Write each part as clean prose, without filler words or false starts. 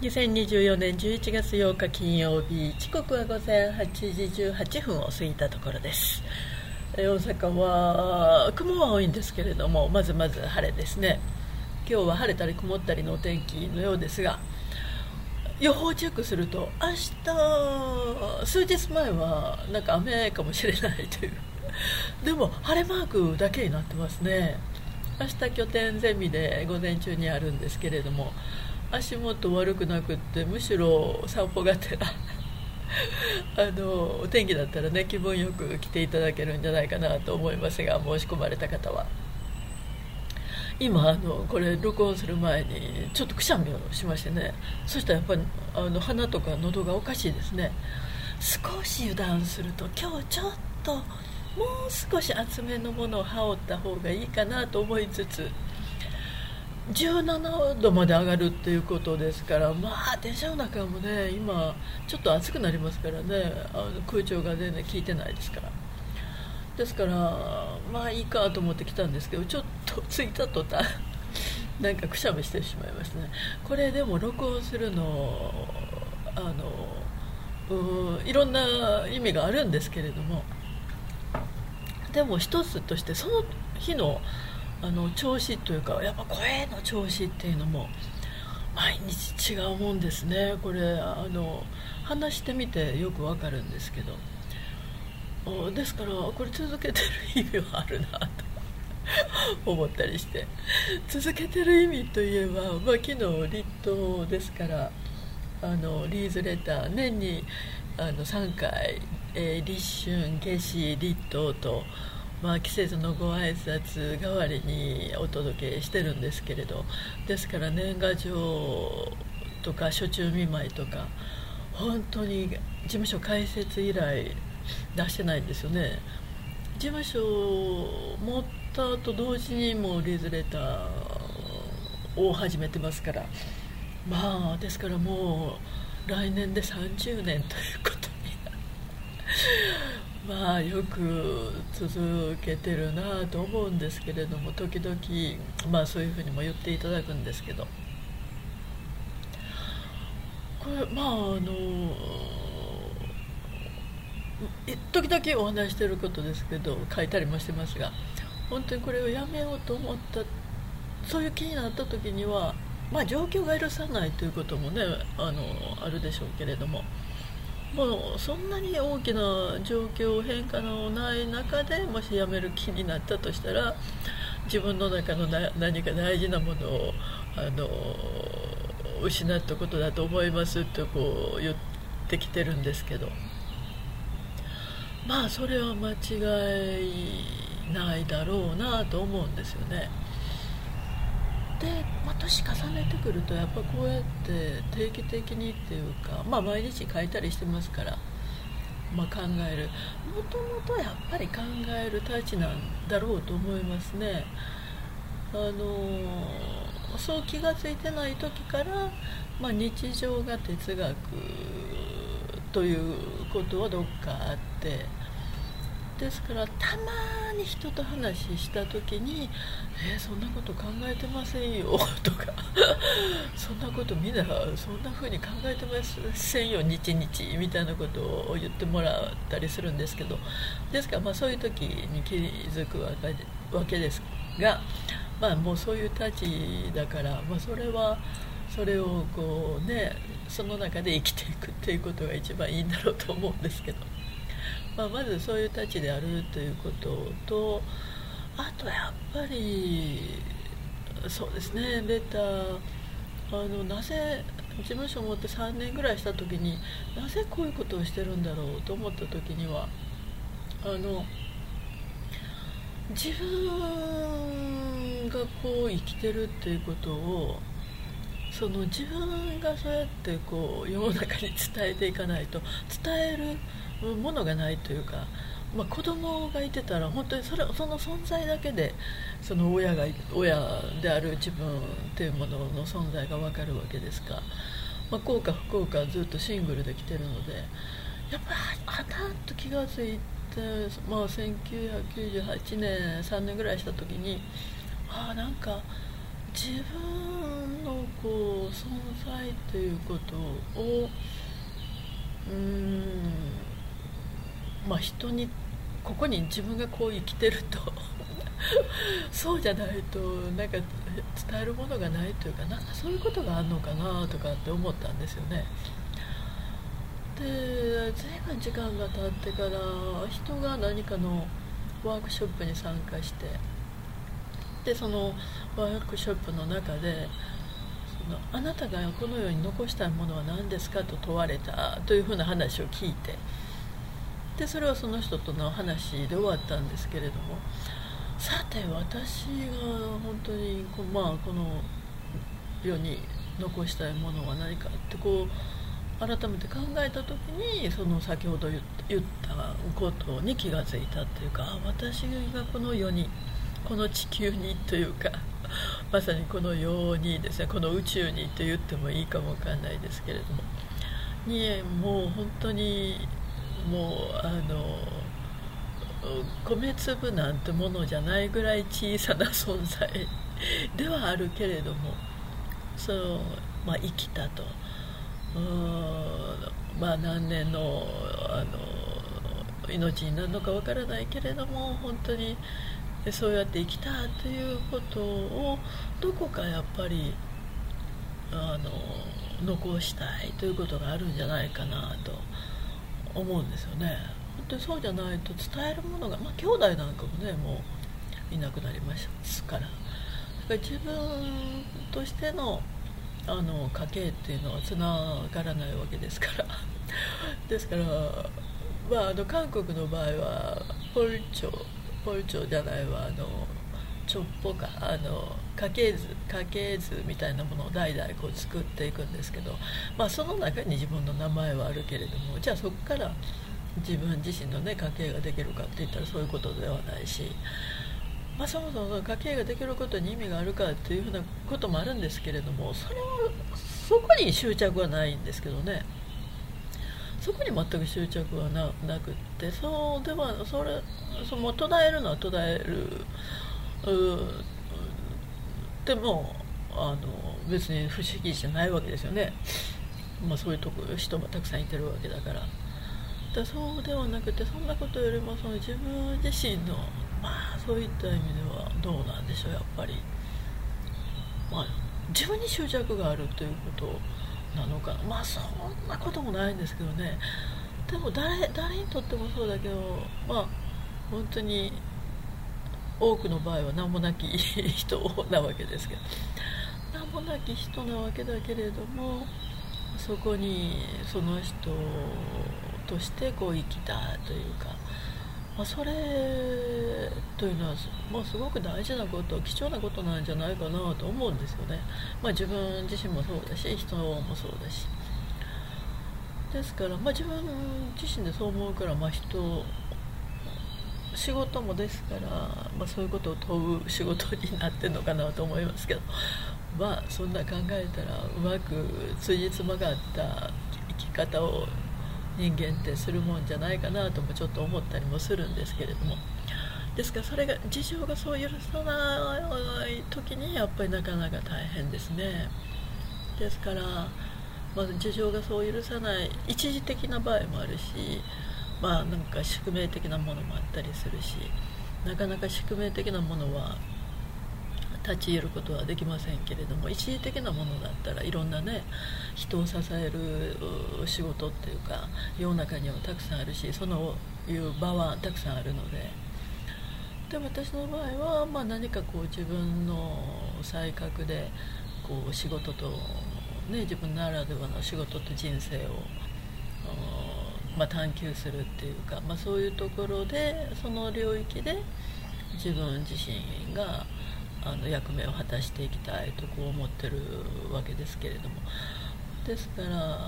2024年11月8日金曜日、時刻は午前8時18分を過ぎたところです。大阪は雲は多いんですけれども、まずまず晴れですね。今日は晴れたり曇ったりのお天気のようですが、予報をチェックすると明日、数日前はなんか雨かもしれないというでも晴れマークだけになってますね。明日拠点ゼミで午前中にあるんですけれども、足元悪くなくって、むしろ散歩がてらお天気だったらね、気分よく来ていただけるんじゃないかなと思いますが、申し込まれた方は今これ録音する前にちょっとくしゃみをしましてね。そしたらやっぱり鼻とか喉がおかしいですね。少し油断すると、今日ちょっともう少し厚めのものを羽織った方がいいかなと思いつつ、17度まで上がるっていうことですから、電車の中もね、今ちょっと暑くなりますからね、空調が全然効いてないですから。ですからいいかと思って来たんですけど、ちょっと着いた途端なんかくしゃみしてしまいましたね。これでも録音するのいろんな意味があるんですけれども、でも一つとしてその日の調子というか、やっぱ声の調子っていうのも毎日違うもんですね。これ話してみてよくわかるんですけど、ですからこれ続けてる意味はあるなと思ったりして、続けてる意味といえば、昨日立冬ですから、リーズレター年に3回、立春、夏至、立冬と、季節のご挨拶代わりにお届けしてるんですけれど、ですから年賀状とか暑中見舞いとか、本当に事務所開設以来出してないんですよね。事務所を持ったと同時にもうリーズレターを始めてますから、ですからもう来年で30年ということによく続けてるなと思うんですけれども、時々そういうふうにも言っていただくんですけど、これ時々お話してることですけど、書いたりもしてますが、本当にこれをやめようと思った、そういう気になった時には、状況が許さないということもね、あるでしょうけれども、もうそんなに大きな状況変化のない中で、もしやめる気になったとしたら、自分の中の何か大事なものを失ったことだと思いますとこう言ってきてるんですけど、それは間違いないだろうなと思うんですよね。で、年重ねてくると、やっぱこうやって定期的にっていうか、毎日書いたりしてますから、考える、もともとやっぱり考えるたちなんだろうと思いますね。そう気がついてない時から、日常が哲学ということはどっかあって、ですからたまに人と話した時に「そんなこと考えてませんよ」とか「そんなことみんなそんな風に考えてませんよ日々」みたいなことを言ってもらったりするんですけど、ですからそういう時に気づくわけですが、もうそういうたちだから、それをこうね、その中で生きていくっていうことが一番いいんだろうと思うんですけど、まずそういうたちであるということと、あとやっぱりそうですね、レターなぜ事務所を持って3年ぐらいした時に、なぜこういうことをしてるんだろうと思った時には、自分がこう生きてるっていうことを、その自分がそうやってこう世の中に伝えていかないと、伝えるものがないというか、子供がいてたら本当にその存在だけで、その親である自分っていうものの存在が分かるわけですが、幸か不幸かずっとシングルで来てるので、やっぱりはたっと気がついて、1998年3年ぐらいした時に、なんか自分のこう存在ということを人にここに自分がこう生きてるとそうじゃないとなんか伝えるものがないというか、なんかそういうことがあるのかなとかって思ったんですよね。で随分時間が経ってから人が何かのワークショップに参加して、でそのワークショップの中であなたがこの世に残したいものは何ですかと問われたというふうな話を聞いて、でそれはその人との話で終わったんですけれども、さて私が本当にこの世に残したいものは何かってこう改めて考えた時に、その先ほど言ったことに気がついたっていうか、私がこの世にこの地球にというかまさにこの世にですね、この宇宙にと言ってもいいかもわかんないですけれどももう本当にもう米粒なんてものじゃないぐらい小さな存在ではあるけれども、生きたと何年の命になるのかわからないけれども、本当にそうやって生きたということをどこかやっぱり残したいということがあるんじゃないかなと思うんですよね。本当にそうじゃないと伝えるものが、兄弟なんかもねもういなくなりますから、だから自分としての家系っていうのはつながらないわけですからですから、韓国の場合はポルチョじゃないわチョッポか家系図みたいなものを代々こう作っていくんですけど、その中に自分の名前はあるけれども、じゃあそこから自分自身のね家系ができるかって言ったらそういうことではないし、そもそも家系ができることに意味があるかっていうふうなこともあるんですけれども、そこに執着はないんですけどね。そこに全く執着はなくって、唱えるのは唱えるでも別に不思議じゃないわけですよね。そういう人もたくさんいてるわけだから。そうではなくて、そんなことよりもその自分自身のそういった意味ではどうなんでしょう、やっぱり自分に執着があるということなのかな。そんなこともないんですけどね。でも誰にとってもそうだけど、本当に多くの場合は名もなき人なわけですけど、名もなき人なわけだけれども、そこにその人としてこう生きたというか、それというのは、すごく大事なこと、貴重なことなんじゃないかなと思うんですよね。自分自身もそうだし、人もそうだし。ですから、自分自身でそう思うから、仕事もですから、そういうことを問う仕事になってるのかなと思いますけど、そんな考えたらうまくつじつまがあった生き方を人間ってするもんじゃないかなともちょっと思ったりもするんですけれども、ですからそれが事情がそう許さない時にやっぱりなかなか大変ですね。ですから、事情がそう許さない一時的な場合もあるし、なんか宿命的なものもあったりするし、なかなか宿命的なものは立ち入ることはできませんけれども、一時的なものだったらいろんなね人を支える仕事っていうか世の中にはたくさんあるし、そういう場はたくさんあるので、私の場合は、何かこう自分の才覚でこう仕事と、自分ならではの仕事と人生を探求するっていうか、そういうところでその領域で自分自身が役目を果たしていきたいとこう思ってるわけですけれども、ですから、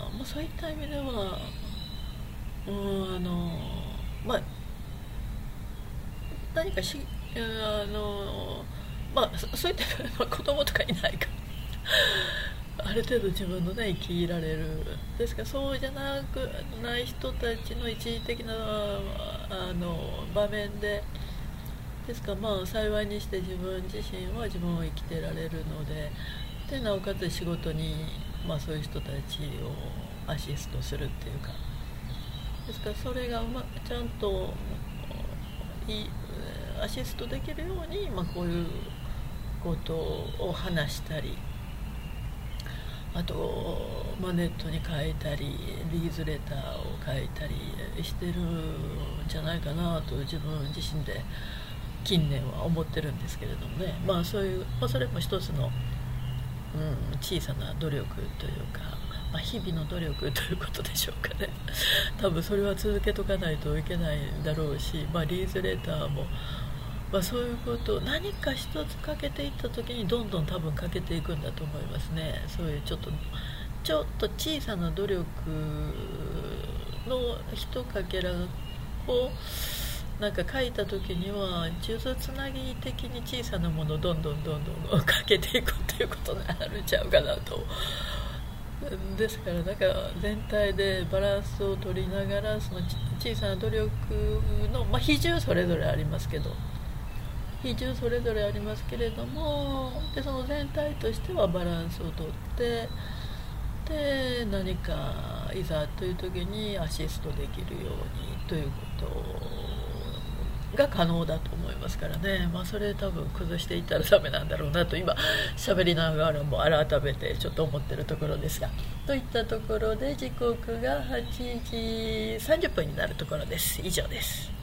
そういった意味では何かそういった子供とかいないからある程度自分の生きられる。ですからそうじゃない人たちの一時的な場面でですからまあ幸いにして自分自身は自分を生きてられるので、なおかつ仕事に、そういう人たちをアシストするっていうか、ですからそれがちゃんとアシストできるように、こういうことを話したり、あと、ネットに書いたりリーズレターを書いたりしてるんじゃないかなと自分自身で近年は思ってるんですけれどもね。そういう、それも一つの、小さな努力というか、日々の努力ということでしょうかね。多分それは続けとかないといけないんだろうし、リーズレターも、そういうことを何か一つかけていった時にどんどん多分かけていくんだと思いますね。そういうちょっと小さな努力の一かけらを書いた時には数珠つなぎ的に小さなものをどんどんかけていくということになるんちゃうかなと。ですから全体でバランスを取りながら、その小さな努力の、比重それぞれありますけども、でその全体としてはバランスをとって、で何かいざという時にアシストできるようにということが可能だと思いますからね。それ多分崩していったらダメなんだろうなと今喋りながらも改めてちょっと思ってるところですが、といったところで時刻が8時30分になるところです。以上です。